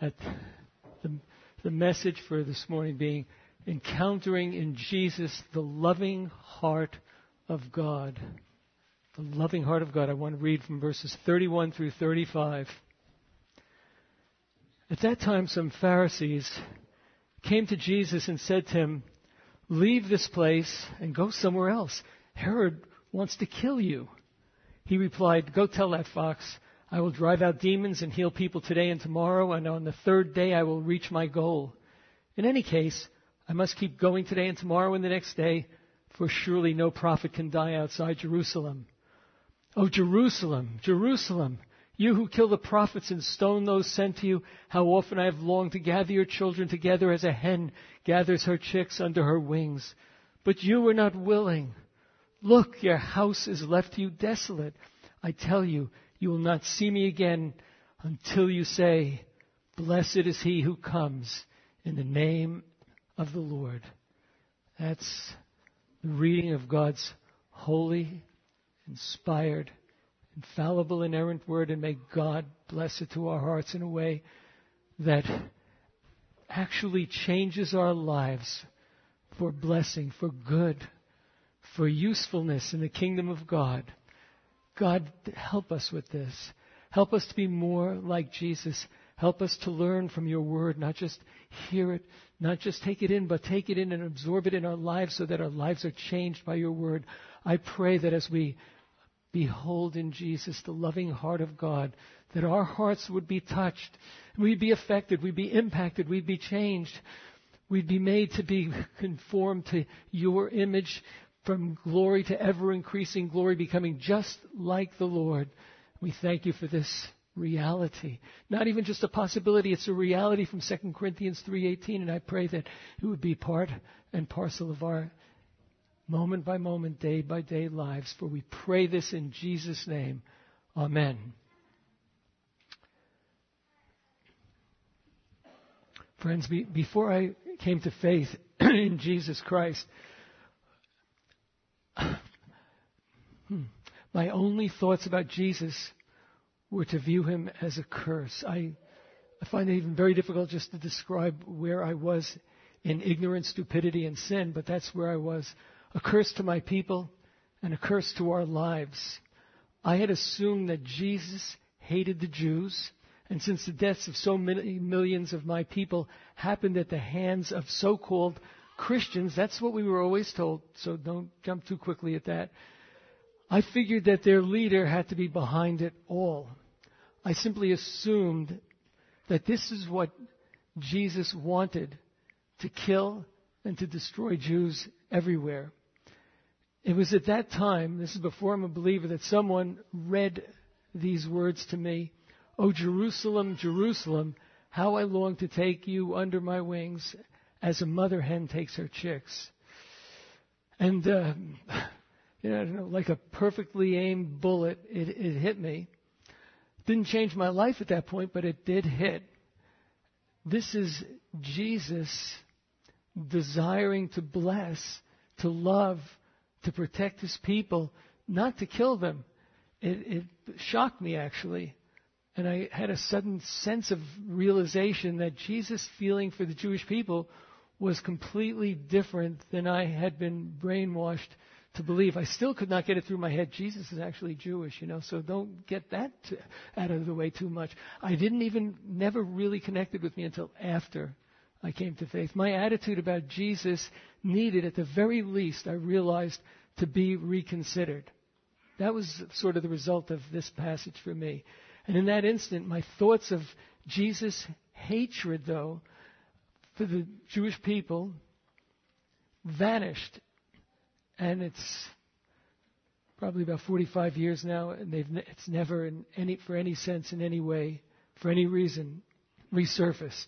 at the message for this morning being encountering in Jesus the loving heart of God. The loving heart of God. I want to read from verses 31 through 35. At that time, some Pharisees came to Jesus and said to him, "Leave this place and go somewhere else. Herod wants to kill you." He replied, "Go tell that fox, I will drive out demons and heal people today and tomorrow, and on the third day I will reach my goal. In any case, I must keep going today and tomorrow and the next day, for surely no prophet can die outside Jerusalem. Oh, Jerusalem, Jerusalem, you who kill the prophets and stone those sent to you, how often I have longed to gather your children together as a hen gathers her chicks under her wings. But you were not willing. Look, your house is left to you desolate. I tell you, you will not see me again until you say, 'Blessed is he who comes in the name of the Lord.'" That's the reading of God's holy, inspired, infallible, inerrant word, and may God bless it to our hearts in a way that actually changes our lives for blessing, for good, for usefulness in the kingdom of God. God, help us with this. Help us to be more like Jesus. Help us to learn from your word, not just hear it, not just take it in, but take it in and absorb it in our lives so that our lives are changed by your word. I pray that as we behold in Jesus the loving heart of God, that our hearts would be touched, we'd be affected, we'd be impacted, we'd be changed, we'd be made to be conformed to your image, from glory to ever-increasing glory, becoming just like the Lord. We thank you for this reality. Not even just a possibility, it's a reality from 2 Corinthians 3:18, and I pray that it would be part and parcel of our moment by moment, day by day lives. For we pray this in Jesus' name. Amen. Friends, before I came to faith in Jesus Christ, my only thoughts about Jesus were to view him as a curse. I find it even very difficult just to describe where I was in ignorance, stupidity, and sin, but that's where I was. A curse to my people and a curse to our lives. I had assumed that Jesus hated the Jews, and since the deaths of so many millions of my people happened at the hands of so-called Christians, that's what we were always told, so don't jump too quickly at that. I figured that their leader had to be behind it all. I simply assumed that this is what Jesus wanted, to kill and to destroy Jews everywhere. It was at that time, this is before I'm a believer, that someone read these words to me. "Oh, Jerusalem, Jerusalem, how I long to take you under my wings as a mother hen takes her chicks." And, I don't know, like a perfectly aimed bullet, it hit me. Didn't change my life at that point, but it did hit. This is Jesus desiring to bless, to love, to protect his people, not to kill them. It shocked me, actually. And I had a sudden sense of realization that Jesus' feeling for the Jewish people was completely different than I had been brainwashed to believe. I still could not get it through my head. Jesus is actually Jewish, so don't get that out of the way too much. Never really connected with me until after I came to faith. My attitude about Jesus needed, at the very least, I realized, to be reconsidered. That was sort of the result of this passage for me. And in that instant, my thoughts of Jesus' hatred, though, for the Jewish people vanished. And it's probably about 45 years now, and it's never for any sense, in any way, for any reason, resurfaced.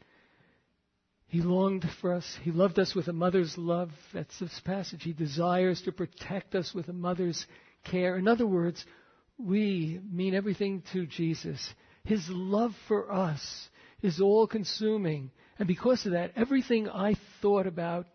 He longed for us. He loved us with a mother's love. That's this passage. He desires to protect us with a mother's care. In other words, we mean everything to Jesus. His love for us is all-consuming. And because of that, everything I thought about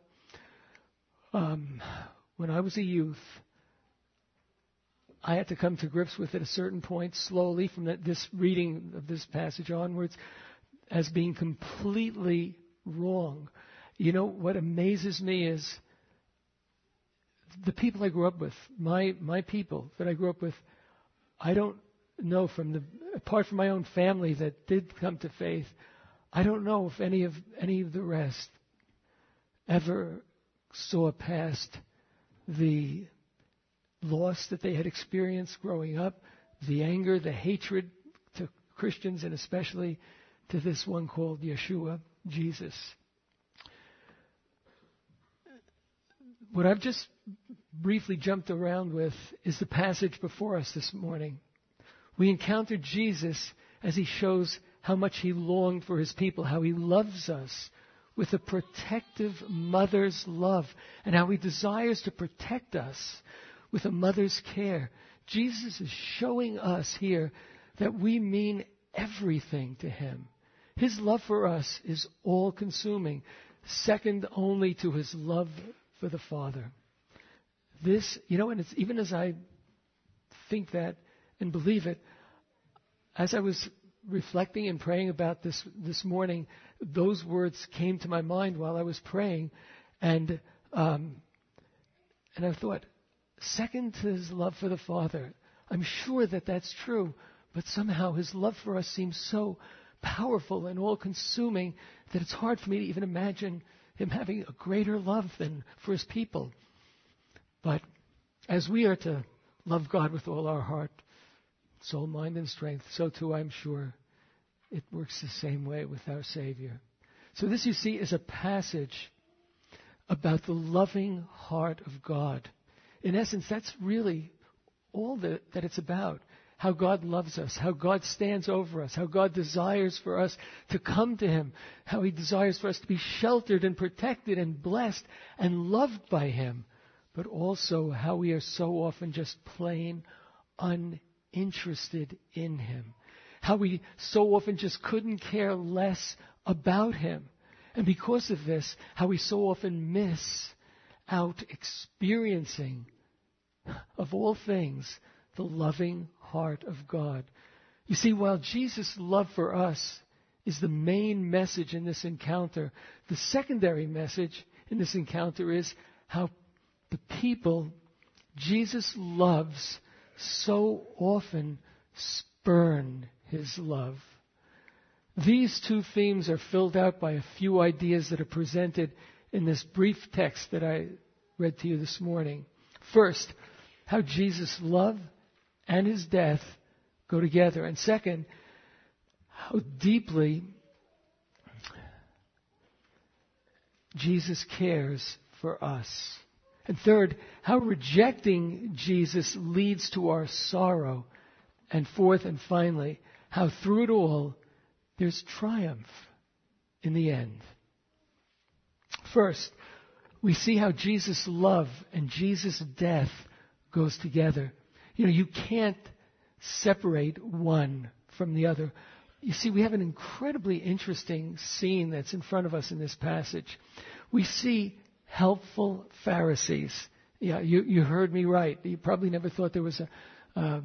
when I was a youth, I had to come to grips with at a certain point, slowly, from this reading of this passage onwards. as being completely wrong. You know, what amazes me is the people I grew up with, my people that I grew up with, I don't know apart from my own family that did come to faith, I don't know if any of the rest ever saw past the loss that they had experienced growing up, the anger, the hatred to Christians, and especially to this one called Yeshua, Jesus. What I've just briefly jumped around with is the passage before us this morning. We encountered Jesus as he shows how much he longed for his people, how he loves us with a protective mother's love, and how he desires to protect us with a mother's care. Jesus is showing us here that we mean everything to him. His love for us is all-consuming, second only to his love for the Father. This, and it's even as I think that and believe it, as I was reflecting and praying about this morning, those words came to my mind while I was praying, and I thought, second to his love for the Father. I'm sure that that's true, but somehow his love for us seems so powerful and all-consuming that it's hard for me to even imagine him having a greater love than for his people. But as we are to love God with all our heart, soul, mind, and strength, so too I'm sure it works the same way with our Savior. So this, you see, is a passage about the loving heart of God. In essence, that's really all that it's about. How God loves us, how God stands over us, how God desires for us to come to him, how he desires for us to be sheltered and protected and blessed and loved by him, but also how we are so often just plain uninterested in him. How we so often just couldn't care less about him. And because of this, how we so often miss out experiencing, of all things, the loving heart of God. You see, while Jesus' love for us is the main message in this encounter, the secondary message in this encounter is how the people Jesus loves so often spurn his love. These two themes are filled out by a few ideas that are presented in this brief text that I read to you this morning. First, how Jesus' love and his death go together. And second, how deeply Jesus cares for us. And third, how rejecting Jesus leads to our sorrow. And fourth and finally, how through it all, there's triumph in the end. First, we see how Jesus' love and Jesus' death goes together. You can't separate one from the other. You see, we have an incredibly interesting scene that's in front of us in this passage. We see helpful Pharisees. Yeah, you heard me right. You probably never thought there was a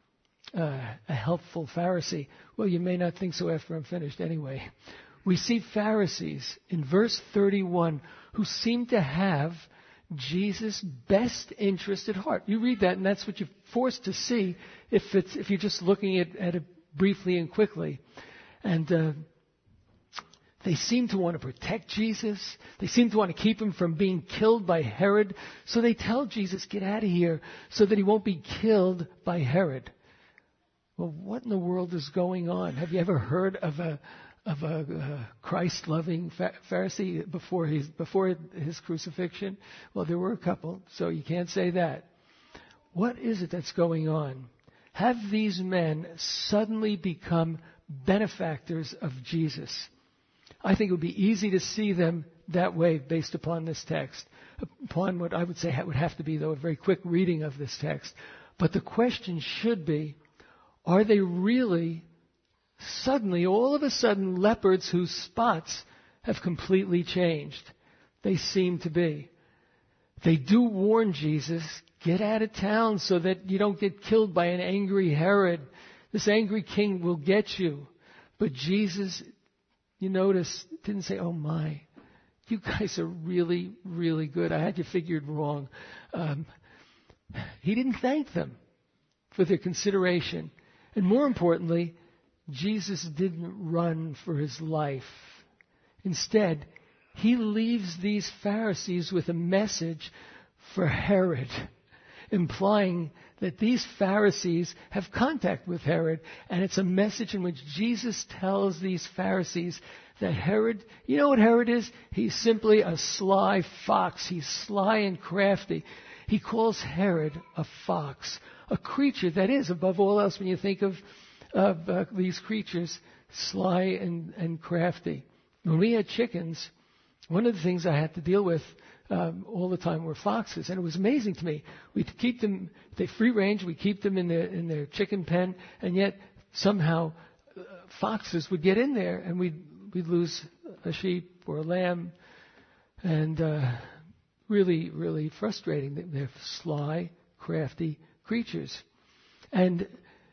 helpful Pharisee. Well, you may not think so after I'm finished anyway. We see Pharisees in verse 31 who seem to have Jesus' best interest at heart. You read that, and that's what you're forced to see if you're just looking at it briefly and quickly. And they seem to want to protect Jesus. They seem to want to keep him from being killed by Herod. So they tell Jesus, get out of here so that he won't be killed by Herod. Well, what in the world is going on? Have you ever heard of a Christ-loving Pharisee before his crucifixion? Well, there were a couple, so you can't say that. What is it that's going on? Have these men suddenly become benefactors of Jesus? I think it would be easy to see them that way based upon this text, upon what I would say would have to be, though, a very quick reading of this text. But the question should be, are they really suddenly, all of a sudden, leopards whose spots have completely changed? They seem to be. They do warn Jesus, get out of town so that you don't get killed by an angry Herod. This angry king will get you. But Jesus you notice, didn't say, oh my, you guys are really, really good. I had you figured wrong. He didn't thank them for their consideration. And more importantly, Jesus didn't run for his life. Instead, he leaves these Pharisees with a message for Herod, implying that these Pharisees have contact with Herod, and it's a message in which Jesus tells these Pharisees that Herod, you know what Herod is? He's simply a sly fox. He's sly and crafty. He calls Herod a fox, a creature that is, above all else, when you think of these creatures, sly and crafty. When we had chickens, one of the things I had to deal with all the time were foxes, and it was amazing to me. We'd keep them, they free range, we keep them in their chicken pen, and yet somehow foxes would get in there, and we'd lose a sheep or a lamb, and really, really frustrating. They're sly, crafty creatures. And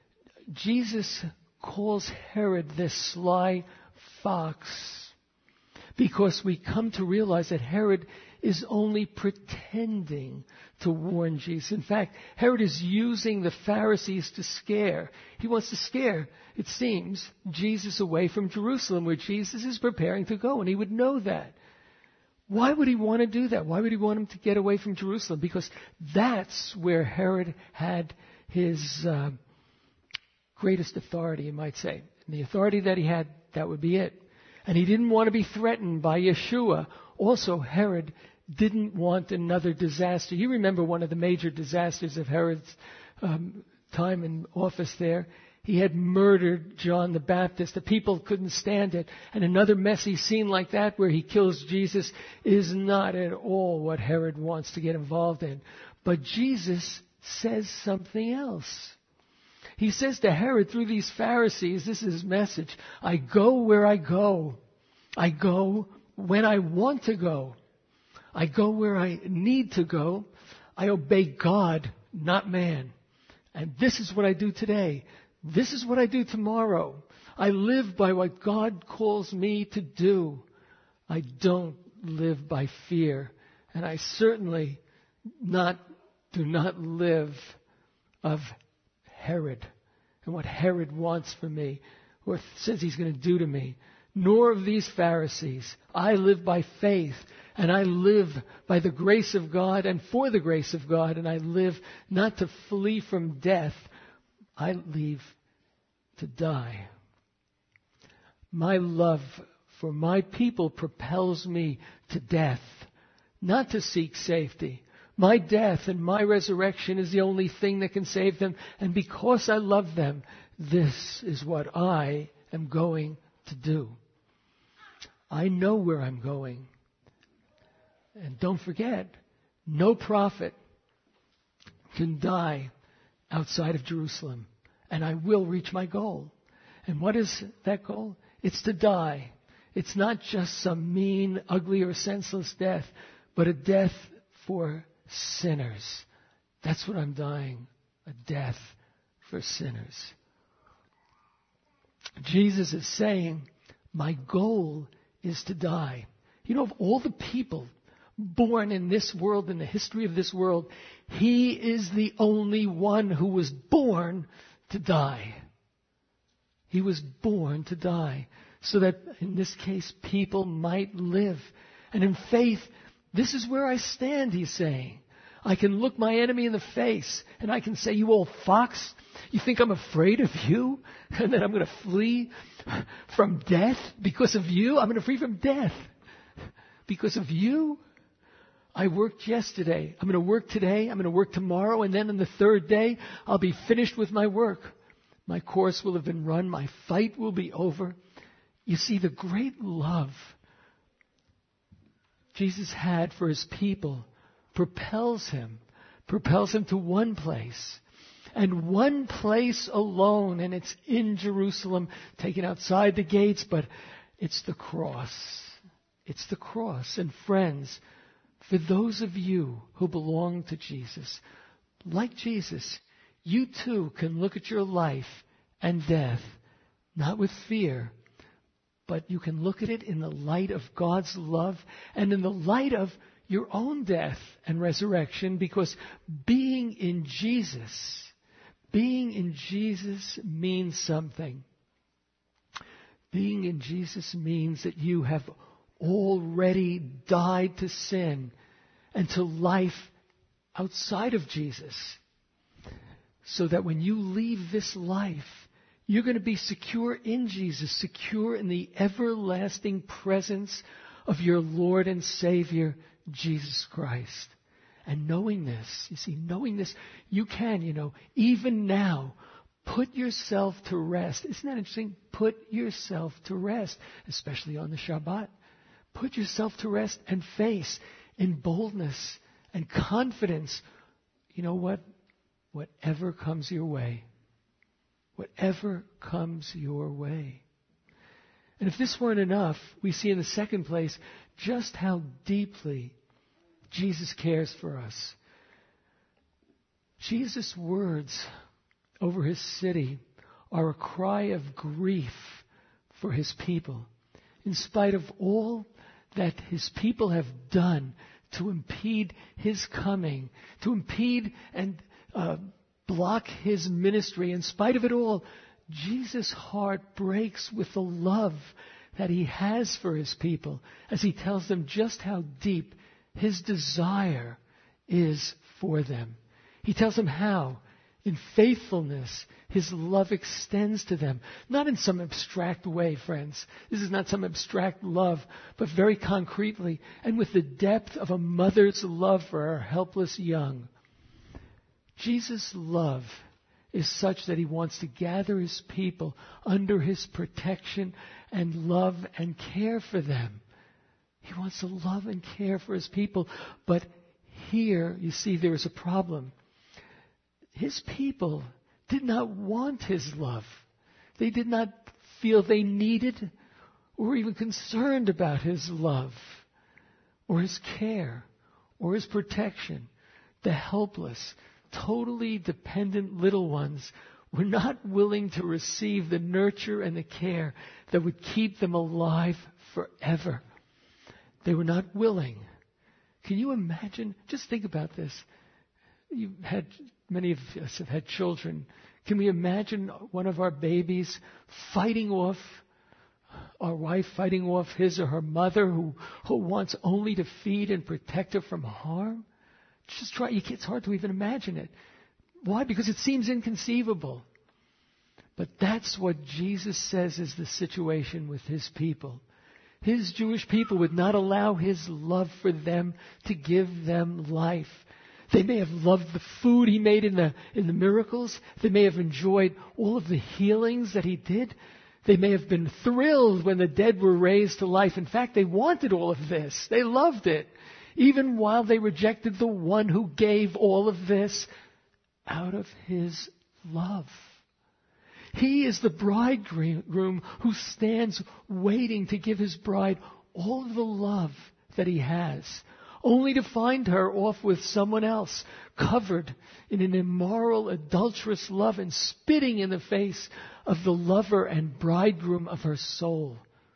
Jesus calls Herod this sly fox because we come to realize that Herod is only pretending to warn Jesus. In fact, Herod is using the Pharisees to scare. He wants to scare, it seems, Jesus away from Jerusalem, where Jesus is preparing to go, and he would know that. Why would he want to do that? Why would he want him to get away from Jerusalem? Because that's where Herod had his greatest authority, you might say. And the authority that he had, that would be it. And he didn't want to be threatened by Yeshua. Also, Herod didn't want another disaster. You remember one of the major disasters of Herod's time in office there. He had murdered John the Baptist. The people couldn't stand it. And another messy scene like that where he kills Jesus is not at all what Herod wants to get involved in. But Jesus says something else. He says to Herod through these Pharisees, this is his message, I go where I go. I go when I want to go. I go where I need to go. I obey God, not man. And this is what I do today. This is what I do tomorrow. I live by what God calls me to do. I don't live by fear. And I certainly do not live of Herod and what Herod wants for me, or says he's going to do to me, nor of these Pharisees. I live by faith, and I live by the grace of God and for the grace of God, and I live not to flee from death. I live to die. My love for my people propels me to death, not to seek safety. My death and my resurrection is the only thing that can save them. And because I love them, this is what I am going to do. I know where I'm going. And don't forget, no prophet can die outside of Jerusalem. And I will reach my goal. And what is that goal? It's to die. It's not just some mean, ugly, or senseless death, but a death for sinners. That's what I'm dying. A death for sinners. Jesus is saying, my goal is to die. You know, of all the people born in this world, in the history of this world, he is the only one who was born to die. He was born to die so that, in this case, people might live. And in faith, this is where I stand, he's saying. I can look my enemy in the face and I can say, you old fox, you think I'm afraid of you and that I'm going to flee from death because of you? I'm going to flee from death because of you? I worked yesterday. I'm going to work today. I'm going to work tomorrow. And then on the third day, I'll be finished with my work. My course will have been run. My fight will be over. You see, the great love Jesus had for his people propels him to one place, and one place alone, and it's in Jerusalem, taken outside the gates, but it's the cross. It's the cross. And friends, for those of you who belong to Jesus, like Jesus, you too can look at your life and death, not with fear, but you can look at it in the light of God's love and in the light of your own death and resurrection, because being in Jesus means something. Being in Jesus means that you have already died to sin and to life outside of Jesus, so that when you leave this life, you're going to be secure in Jesus, secure in the everlasting presence of your Lord and Savior, Jesus Christ. And knowing this, you can, even now, put yourself to rest. Isn't that interesting? Put yourself to rest, especially on the Shabbat. Put yourself to rest and face in boldness and confidence. You know what? Whatever comes your way. Whatever comes your way. And if this weren't enough, we see in the second place just how deeply Jesus cares for us. Jesus' words over his city are a cry of grief for his people. In spite of all that his people have done to impede his coming, to impede and block his ministry, in spite of it all, Jesus' heart breaks with the love that he has for his people as he tells them just how deep his desire is for them. He tells them how, in faithfulness, his love extends to them. Not in some abstract way, friends. This is not some abstract love, but very concretely and with the depth of a mother's love for her helpless young. Jesus' love is such that he wants to gather his people under his protection and love and care for them. He wants to love and care for his people. But here, you see, there is a problem. His people did not want his love. They did not feel they needed or even concerned about his love or his care or his protection. The helpless, totally dependent little ones were not willing to receive the nurture and the care that would keep them alive forever. They were not willing. Can you imagine? Just think about this. Many of us have had children. Can we imagine one of our babies fighting off our wife, fighting off his or her mother who wants only to feed and protect her from harm? Just try. It's hard to even imagine it. Why? Because it seems inconceivable. But that's what Jesus says is the situation with his people. His Jewish people would not allow his love for them to give them life. They may have loved the food he made in the miracles. They may have enjoyed all of the healings that he did. They may have been thrilled when the dead were raised to life. In fact, they wanted all of this. They loved it. Even while they rejected the one who gave all of this out of his love. He is the bridegroom who stands waiting to give his bride all of the love that he has, only to find her off with someone else, covered in an immoral, adulterous love and spitting in the face of the lover and bridegroom of her soul.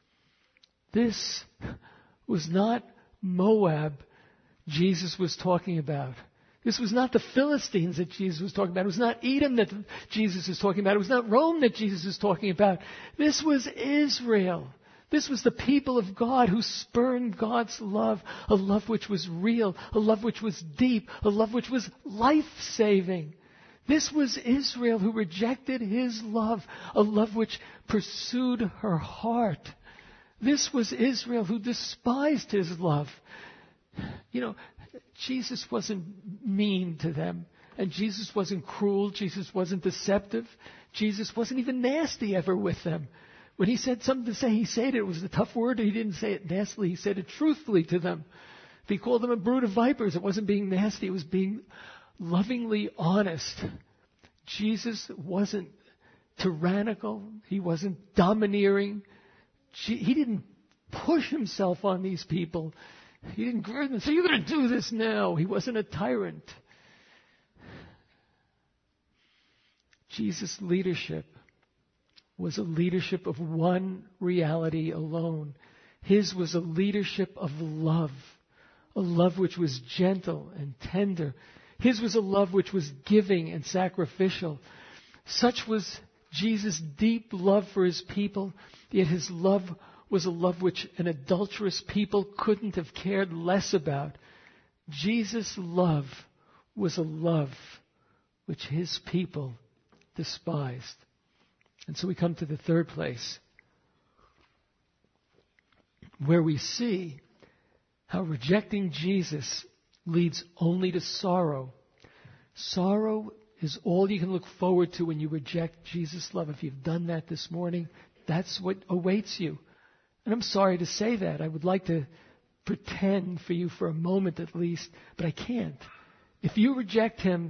This was not Moab Jesus was talking about. This was not the Philistines that Jesus was talking about. It was not Edom that Jesus was talking about. It was not Rome that Jesus was talking about. This was Israel. This was the people of God who spurned God's love, a love which was real, a love which was deep, a love which was life-saving. This was Israel who rejected his love, a love which pursued her heart. This was Israel who despised his love. You know, Jesus wasn't mean to them, and Jesus wasn't cruel, Jesus wasn't deceptive, Jesus wasn't even nasty ever with them. When he said something to say, he said it. It was a tough word. He didn't say it nastily. He said it truthfully to them. If he called them a brood of vipers, it wasn't being nasty. It was being lovingly honest. Jesus wasn't tyrannical. He wasn't domineering. He didn't push himself on these people. He didn't grab them and say, "You're going to do this now." He wasn't a tyrant. Jesus' leadership was a leadership of one reality alone. His was a leadership of love, a love which was gentle and tender. His was a love which was giving and sacrificial. Such was Jesus' deep love for his people, yet his love was a love which an adulterous people couldn't have cared less about. Jesus' love was a love which his people despised. And so we come to the third place, where we see how rejecting Jesus leads only to sorrow. Sorrow is all you can look forward to when you reject Jesus' love. If you've done that this morning, that's what awaits you. And I'm sorry to say that. I would like to pretend for you for a moment at least, but I can't. If you reject him,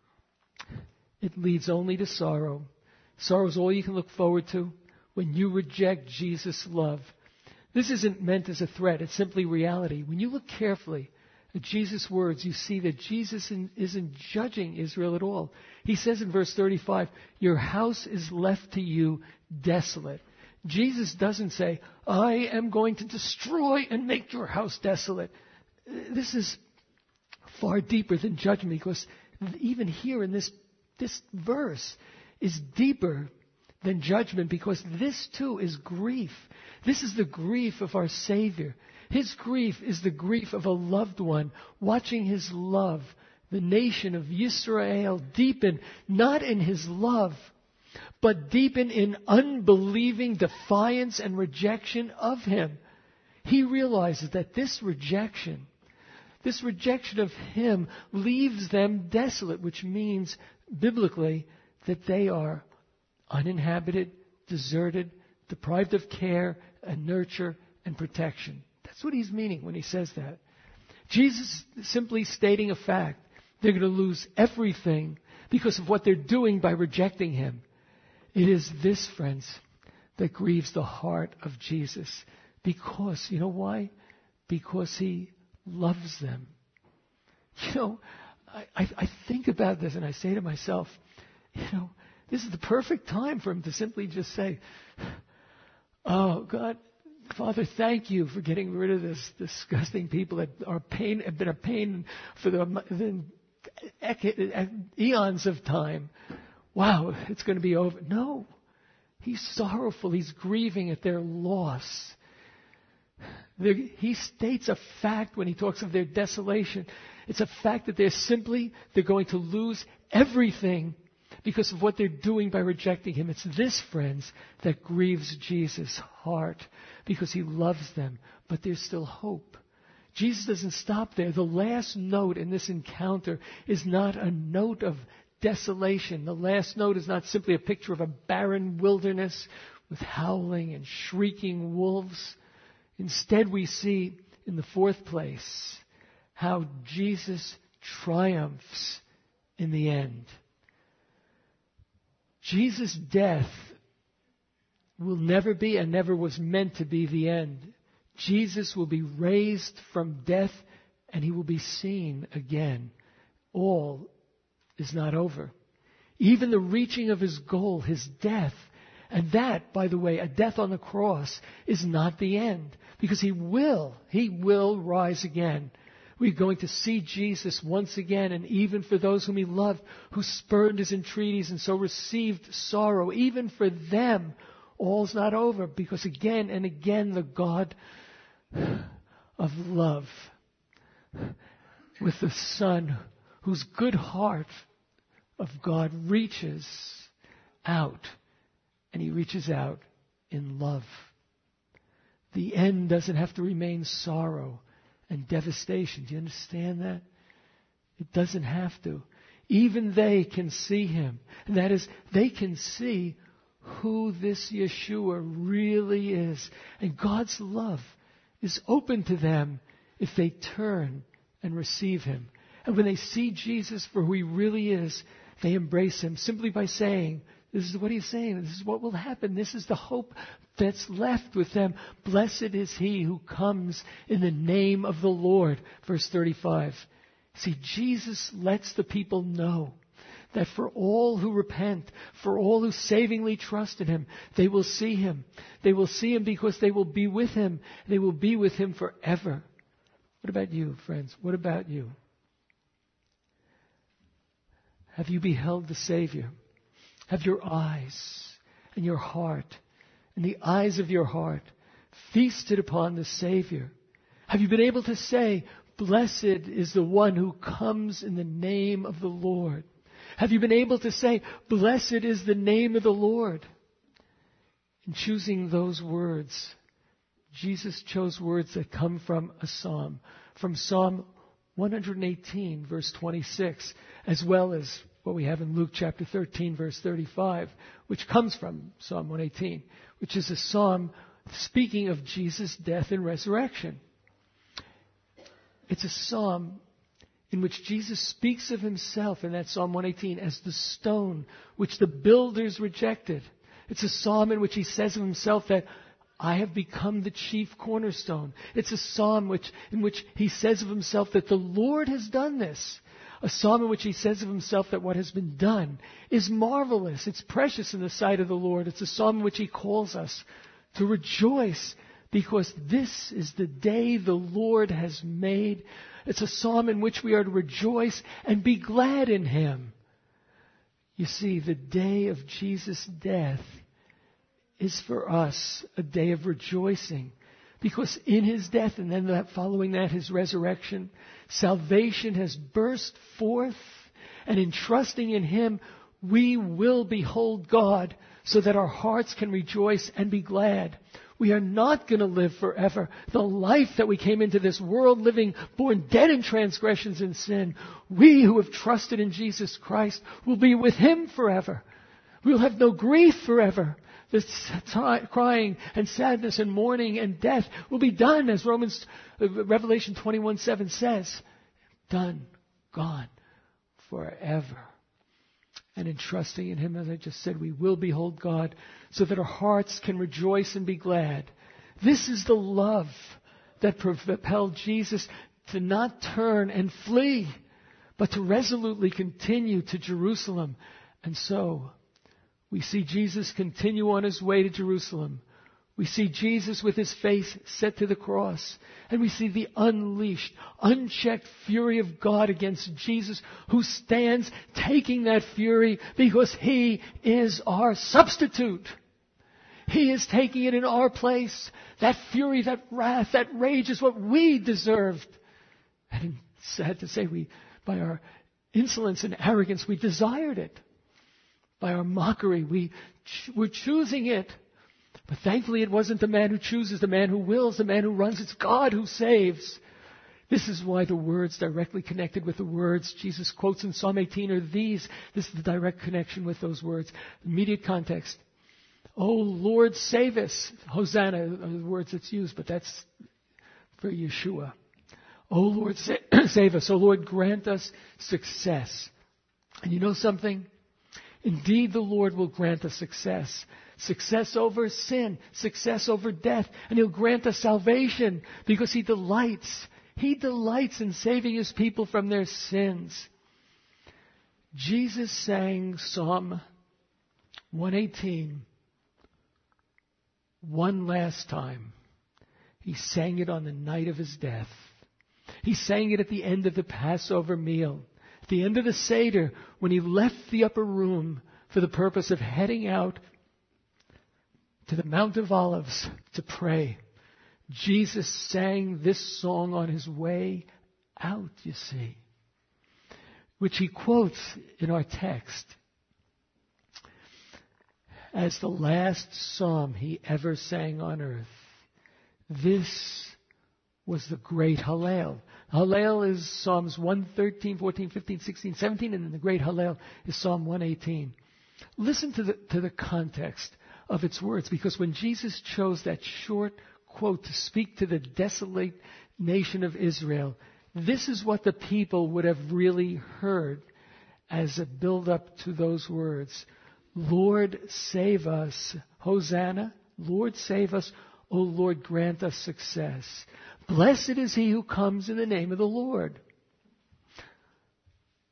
it leads only to sorrow. Sorrow is all you can look forward to when you reject Jesus' love. This isn't meant as a threat. It's simply reality. When you look carefully at Jesus' words, you see that Jesus isn't judging Israel at all. He says in verse 35, your house is left to you desolate. Jesus doesn't say, I am going to destroy and make your house desolate. This is far deeper than judgment, because even here in this verse is deeper than judgment, because this too is grief. This is the grief of our Savior. His grief is the grief of a loved one watching his love, the nation of Yisrael, deepen not in his love, but deepen in unbelieving defiance and rejection of him. He realizes that this rejection of him leaves them desolate, which means biblically that they are uninhabited, deserted, deprived of care and nurture and protection. That's what he's meaning when he says that. Jesus is simply stating a fact. They're going to lose everything because of what they're doing by rejecting him. It is this, friends, that grieves the heart of Jesus. Because, you know why? Because he loves them. You know, I think about this and I say to myself, you know, this is the perfect time for him to simply just say, oh, God, Father, thank you for getting rid of this disgusting people that have been a pain for the eons of time. Wow, it's going to be over. No, he's sorrowful. He's grieving at their loss. He states a fact when he talks of their desolation. It's a fact that they're going to lose everything because of what they're doing by rejecting him. It's this, friends, that grieves Jesus' heart, because he loves them. But there's still hope. Jesus doesn't stop there. The last note in this encounter is not a note of desolation. The last note is not simply a picture of a barren wilderness with howling and shrieking wolves. Instead, we see in the fourth place how Jesus triumphs in the end. Jesus' death will never be and never was meant to be the end. Jesus will be raised from death and he will be seen again. All is not over. Even the reaching of his goal, his death, and that, by the way, a death on the cross, is not the end, because he will rise again. We're going to see Jesus once again, and even for those whom he loved, who spurned his entreaties and so received sorrow, even for them, all's not over, because again and again the God of love, with the Son, whose good heart of God reaches out, and he reaches out in love. The end doesn't have to remain sorrow and devastation. Do you understand that? It doesn't have to. Even they can see him. And that is, they can see who this Yeshua really is. And God's love is open to them if they turn and receive him. And when they see Jesus for who he really is, they embrace him simply by saying, this is what he's saying. This is what will happen. This is the hope that's left with them. Blessed is he who comes in the name of the Lord. Verse 35. See, Jesus lets the people know that for all who repent, for all who savingly trust in Him, they will see Him. They will see Him because they will be with Him. They will be with Him forever. What about you, friends? What about you? Have you beheld the Savior? Have your eyes and your heart and the eyes of your heart feasted upon the Savior? Have you been able to say, "Blessed is the one who comes in the name of the Lord"? Have you been able to say, "Blessed is the name of the Lord"? In choosing those words, Jesus chose words that come from a psalm, from Psalm 118, verse 26, as well as what we have in Luke chapter 13, verse 35, which comes from Psalm 118, which is a psalm speaking of Jesus' death and resurrection. It's a psalm in which Jesus speaks of Himself in that Psalm 118 as the stone which the builders rejected. It's a psalm in which He says of Himself that I have become the chief cornerstone. It's a psalm in which He says of Himself that the Lord has done this. A psalm in which He says of Himself that what has been done is marvelous. It's precious in the sight of the Lord. It's a psalm in which He calls us to rejoice because this is the day the Lord has made. It's a psalm in which we are to rejoice and be glad in Him. You see, the day of Jesus' death is for us a day of rejoicing. Because in His death and then following that, His resurrection, salvation has burst forth. And in trusting in Him, we will behold God so that our hearts can rejoice and be glad. We are not going to live forever. The life that we came into this world living, born dead in transgressions and sin, we who have trusted in Jesus Christ will be with Him forever. We'll have no grief forever. This crying and sadness and mourning and death will be done, as Revelation 21:7 says. Done, gone, forever. And in trusting in Him, as I just said, we will behold God so that our hearts can rejoice and be glad. This is the love that propelled Jesus to not turn and flee, but to resolutely continue to Jerusalem. And so, we see Jesus continue on His way to Jerusalem. We see Jesus with His face set to the cross. And we see the unleashed, unchecked fury of God against Jesus, who stands taking that fury because He is our substitute. He is taking it in our place. That fury, that wrath, that rage is what we deserved. And sad to say, by our insolence and arrogance, we desired it. By our mockery, we were choosing it. But thankfully it wasn't the man who chooses, the man who wills, the man who runs. It's God who saves. This is why the words directly connected with the words Jesus quotes in Psalm 18 are these. This is the direct connection with those words. Immediate context. Oh Lord, save us. Hosanna are the words that's used, but that's for Yeshua. Oh Lord, save us. Oh Lord, grant us success. And you know something? Indeed, the Lord will grant us success. Success over sin, success over death, and He'll grant us salvation because He delights. He delights in saving His people from their sins. Jesus sang Psalm 118 one last time. He sang it on the night of His death. He sang it at the end of the Passover meal. At the end of the Seder, when He left the upper room for the purpose of heading out to the Mount of Olives to pray, Jesus sang this song on His way out, you see, which He quotes in our text as the last psalm He ever sang on earth. This was the great Hallel. Hallel is Psalms 113, 14, 15, 16, 17, and then the great Hallel is Psalm 118. Listen to the context of its words, because when Jesus chose that short quote to speak to the desolate nation of Israel, this is what the people would have really heard as a build-up to those words. Lord, save us. Hosanna. Lord, save us. O Lord, grant us success. Blessed is he who comes in the name of the Lord.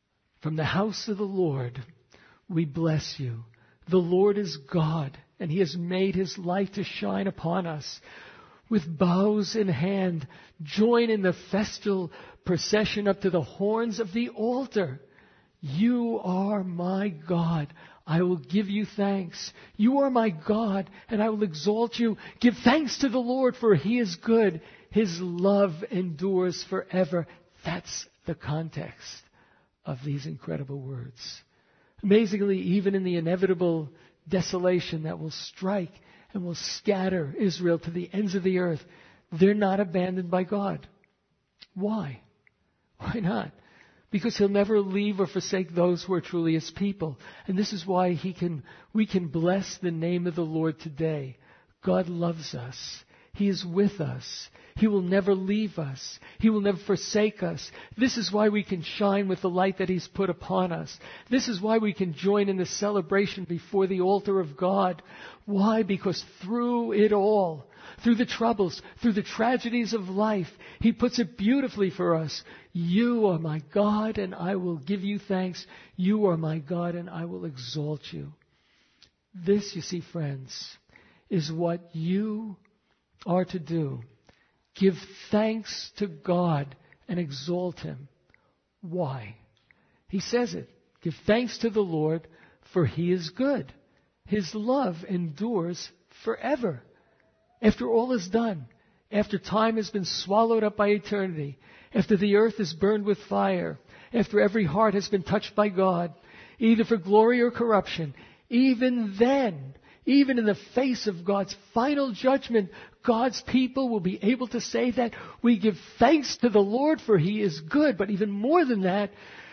From the house of the Lord, we bless you. The Lord is God, and He has made His light to shine upon us. With bows in hand, join in the festal procession up to the horns of the altar. You are my God. I will give you thanks. You are my God, and I will exalt you. Give thanks to the Lord, for He is good. His love endures forever. That's the context of these incredible words. Amazingly, even in the inevitable desolation that will strike and will scatter Israel to the ends of the earth, they're not abandoned by God. Why? Why not? Because He'll never leave or forsake those who are truly His people. And this is why we can bless the name of the Lord today. God loves us. He is with us. He will never leave us. He will never forsake us. This is why we can shine with the light that He's put upon us. This is why we can join in the celebration before the altar of God. Why? Because through it all, through the troubles, through the tragedies of life, He puts it beautifully for us. You are my God, and I will give you thanks. You are my God, and I will exalt you. This, you see, friends, is what you are to do. Give thanks to God and exalt Him. Why? He says it. Give thanks to the Lord, for He is good. His love endures forever. After all is done, after time has been swallowed up by eternity, after the earth is burned with fire, after every heart has been touched by God, either for glory or corruption, even then, even in the face of God's final judgment, God's people will be able to say that we give thanks to the Lord, for He is good. But even more than that,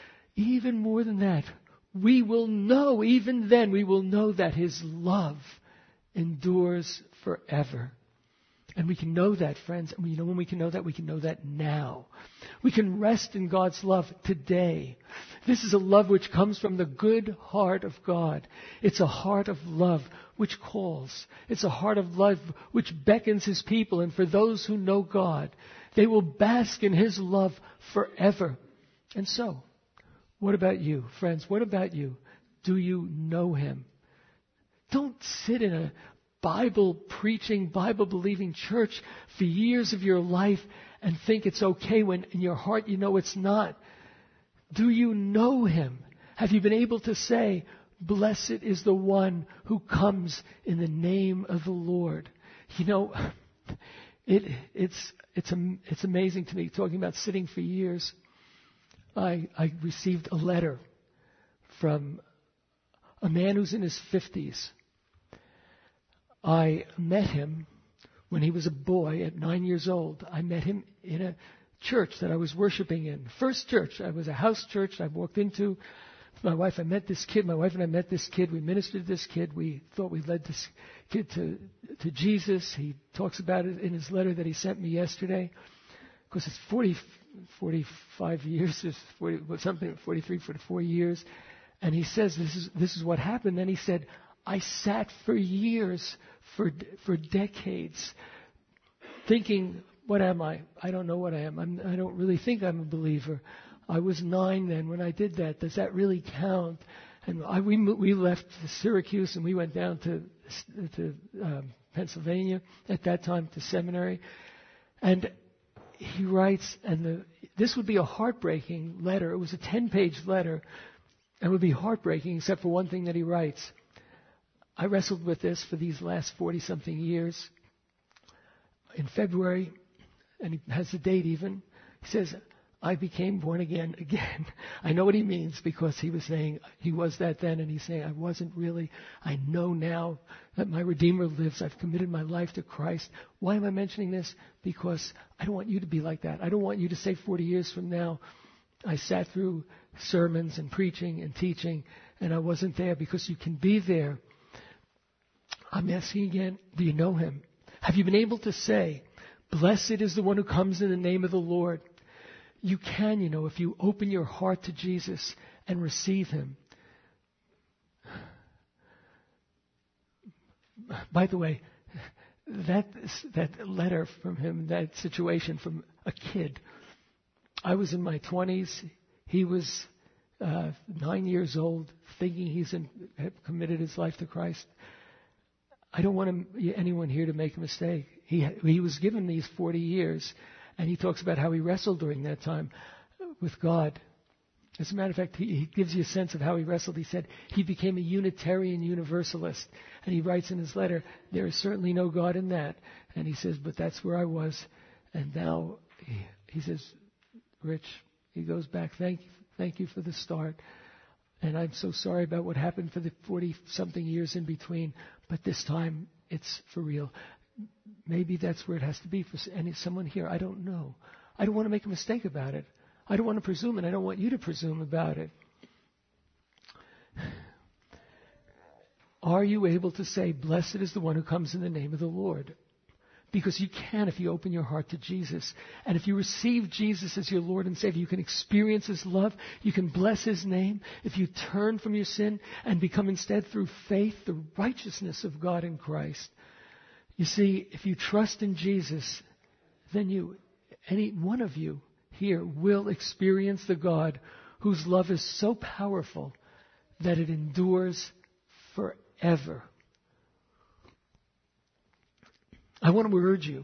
we will know, even then, we will know that His love endures forever. And we can know that, friends. And when we can know that, we can know that now. We can rest in God's love today. This is a love which comes from the good heart of God. It's a heart of love which calls. It's a heart of love which beckons His people. And for those who know God, they will bask in His love forever. And so, what about you, friends? What about you? Do you know Him? Don't sit in a Bible-preaching, Bible-believing church for years of your life and think it's okay when in your heart you know it's not. Do you know Him? Have you been able to say, "Blessed is the one who comes in the name of the Lord"? You know, it's amazing to me, talking about sitting for years. I received a letter from a man who's in his 50s. I met him when he was a boy at 9 years old. I met him in a church that I was worshiping in. First church. I was a house church I walked into. My wife and I met this kid. We ministered to this kid. We thought we led this kid to Jesus. He talks about it in his letter that he sent me yesterday. Of course, it's 45 years, 43, 44 years. And he says, this is what happened. Then he said, I sat for years, for decades, thinking, what am I? I don't know what I am. I don't really think I'm a believer. I was 9 then when I did that. Does that really count? And we left Syracuse and we went down to Pennsylvania at that time, to seminary. And he writes, this would be a heartbreaking letter. It was a 10-page letter. And it would be heartbreaking except for one thing that he writes. I wrestled with this for these last 40-something years. In February, and he has the date even, he says, I became born again. I know what he means, because he was saying he was that then, and he's saying I wasn't really. I know now that my Redeemer lives. I've committed my life to Christ. Why am I mentioning this? Because I don't want you to be like that. I don't want you to say 40 years from now, I sat through sermons and preaching and teaching, and I wasn't there, because you can be there. I'm asking again, do you know Him? Have you been able to say, blessed is the one who comes in the name of the Lord? You can, if you open your heart to Jesus and receive Him. By the way, that letter from him, that situation from a kid. I was in my 20s. He was 9 years old, thinking he's committed his life to Christ. I don't want anyone here to make a mistake. He was given these 40 years, and he talks about how he wrestled during that time with God. As a matter of fact, he gives you a sense of how he wrestled. He said he became a Unitarian Universalist. And he writes in his letter, there is certainly no God in that. And he says, but that's where I was. And now, he says, Rich, he goes back, thank you for the start. And I'm so sorry about what happened for the 40-something years in between. But this time, it's for real. Maybe that's where it has to be for someone here. I don't know. I don't want to make a mistake about it. I don't want to presume, and I don't want you to presume about it. Are you able to say, blessed is the one who comes in the name of the Lord? Because you can if you open your heart to Jesus. And if you receive Jesus as your Lord and Savior, you can experience His love. You can bless His name. If you turn from your sin and become instead through faith the righteousness of God in Christ. You see, if you trust in Jesus, then any one of you here will experience the God whose love is so powerful that it endures forever. I want to urge you,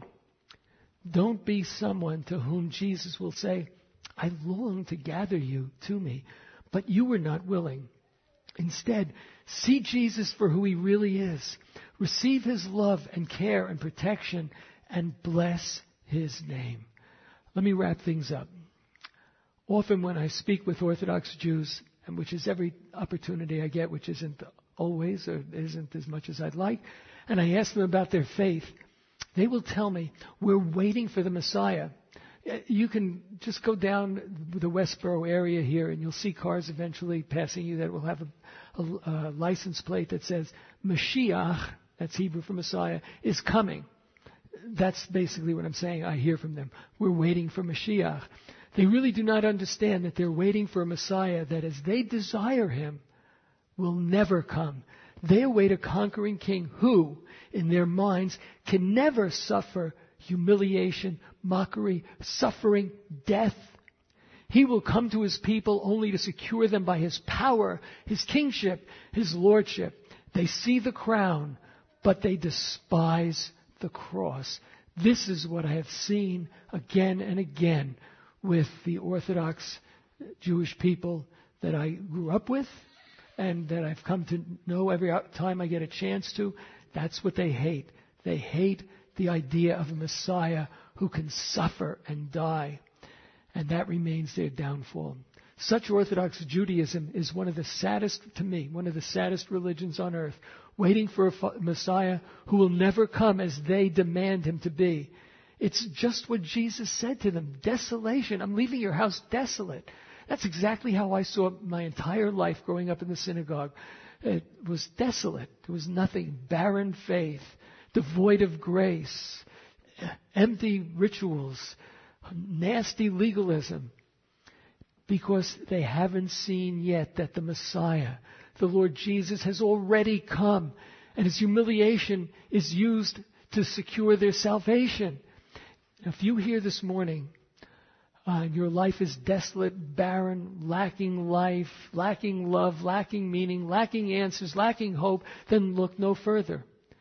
don't be someone to whom Jesus will say, I long to gather you to me, but you were not willing. Instead, see Jesus for who He really is. Receive His love and care and protection and bless His name. Let me wrap things up. Often when I speak with Orthodox Jews, and which is every opportunity I get, which isn't always or isn't as much as I'd like, and I ask them about their faith, they will tell me, we're waiting for the Messiah. You can just go down the Westboro area here and you'll see cars eventually passing you that will have a license plate that says Mashiach, that's Hebrew for Messiah, is coming. That's basically what I'm saying. I hear from them. We're waiting for Mashiach. They really do not understand that they're waiting for a Messiah that as they desire Him will never come. They await a conquering king who, in their minds, can never suffer humiliation, mockery, suffering, death. He will come to His people only to secure them by His power, His kingship, His lordship. They see the crown, but they despise the cross. This is what I have seen again and again with the Orthodox Jewish people that I grew up with and that I've come to know every time I get a chance to. That's what they hate. They hate the idea of a Messiah who can suffer and die. And that remains their downfall. Such Orthodox Judaism is one of the saddest, to me, one of the saddest religions on earth, waiting for a Messiah who will never come as they demand Him to be. It's just what Jesus said to them, desolation. I'm leaving your house desolate. That's exactly how I saw my entire life growing up in the synagogue. It was desolate. There was nothing. Barren faith, devoid of grace, empty rituals, nasty legalism. Because they haven't seen yet that the Messiah, the Lord Jesus, has already come. And His humiliation is used to secure their salvation. If you hear this morning, and your life is desolate, barren, lacking life, lacking love, lacking meaning, lacking answers, lacking hope, then look no further.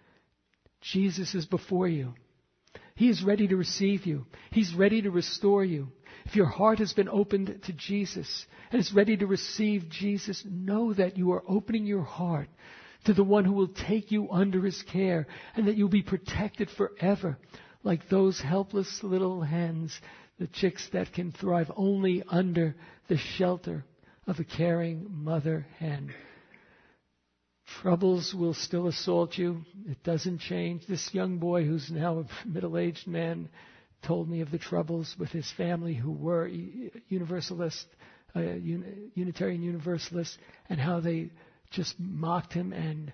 Jesus is before you. He is ready to receive you. He's ready to restore you. If your heart has been opened to Jesus and is ready to receive Jesus, know that you are opening your heart to the one who will take you under His care and that you'll be protected forever, like those helpless little hens, the chicks that can thrive only under the shelter of a caring mother hen. Troubles will still assault you. It doesn't change. This young boy who's now a middle-aged man told me of the troubles with his family who were Universalist, Unitarian Universalists, and how they just mocked him and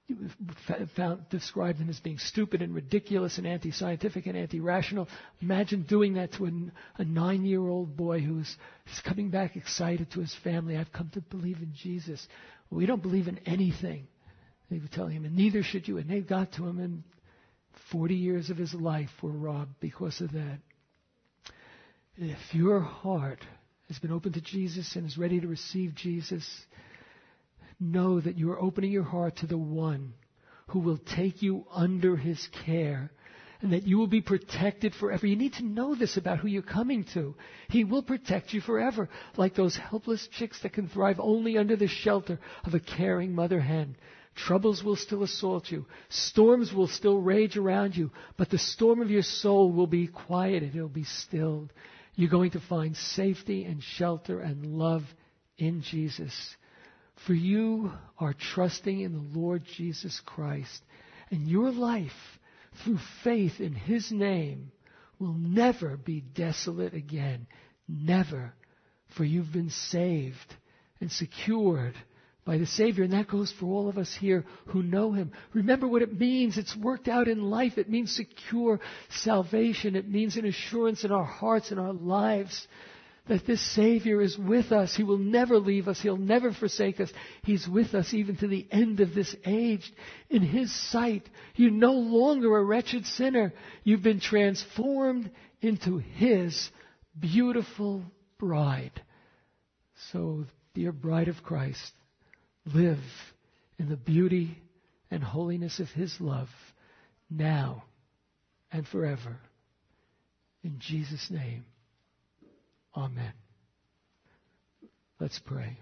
described him as being stupid and ridiculous and anti-scientific and anti-rational. Imagine doing that to a 9-year-old boy who's coming back excited to his family. I've come to believe in Jesus. We don't believe in anything, they were telling him, and neither should you. And they got to him, and 40 years of his life were robbed because of that. If your heart has been open to Jesus and is ready to receive Jesus, know that you are opening your heart to the one who will take you under his care and that you will be protected forever. You need to know this about who you're coming to. He will protect you forever, like those helpless chicks that can thrive only under the shelter of a caring mother hen. Troubles will still assault you. Storms will still rage around you, but the storm of your soul will be quieted. It will be stilled. You're going to find safety and shelter and love in Jesus. For you are trusting in the Lord Jesus Christ, and your life, through faith in his name, will never be desolate again. Never. For you've been saved and secured by the Savior. And that goes for all of us here who know him. Remember what it means. It's worked out in life. It means secure salvation. It means an assurance in our hearts and our lives that this Savior is with us. He will never leave us. He'll never forsake us. He's with us even to the end of this age. In his sight, you're no longer a wretched sinner. You've been transformed into his beautiful bride. So, dear bride of Christ, live in the beauty and holiness of his love now and forever. In Jesus' name. Amen. Let's pray.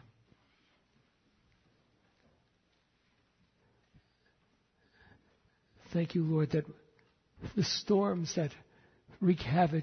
Thank you, Lord, that the storms that wreak havoc,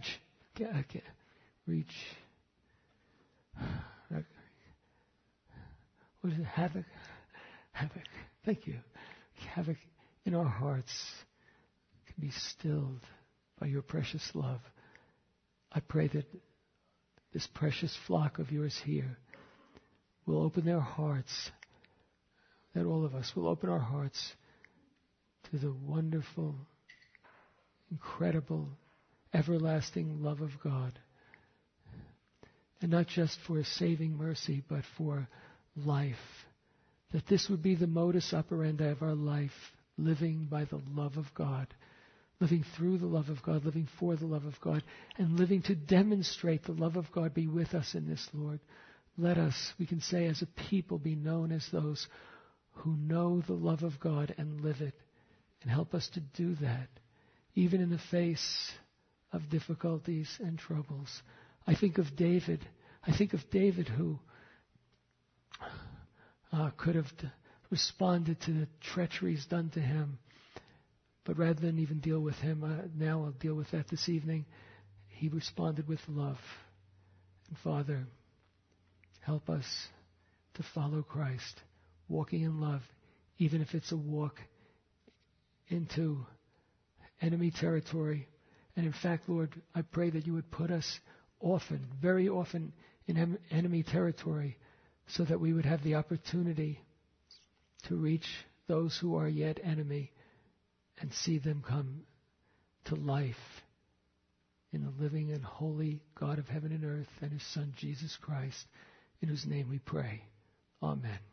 what is it? Havoc. Thank you. Havoc in our hearts can be stilled by your precious love. I pray that this precious flock of yours here will open their hearts, that all of us will open our hearts to the wonderful, incredible, everlasting love of God. And not just for saving mercy, but for life. That this would be the modus operandi of our life, living by the love of God. Living through the love of God, living for the love of God, and living to demonstrate the love of God. Be with us in this, Lord. Let us, we can say as a people, be known as those who know the love of God and live it. And help us to do that, even in the face of difficulties and troubles. I think of David. Who could have responded to the treacheries done to him. But rather than even deal with him, now I'll deal with that this evening. He responded with love. And Father, help us to follow Christ, walking in love, even if it's a walk into enemy territory. And in fact, Lord, I pray that you would put us often, very often, in enemy territory, so that we would have the opportunity to reach those who are yet enemy and see them come to life in the living and holy God of heaven and earth and his Son, Jesus Christ, in whose name we pray. Amen.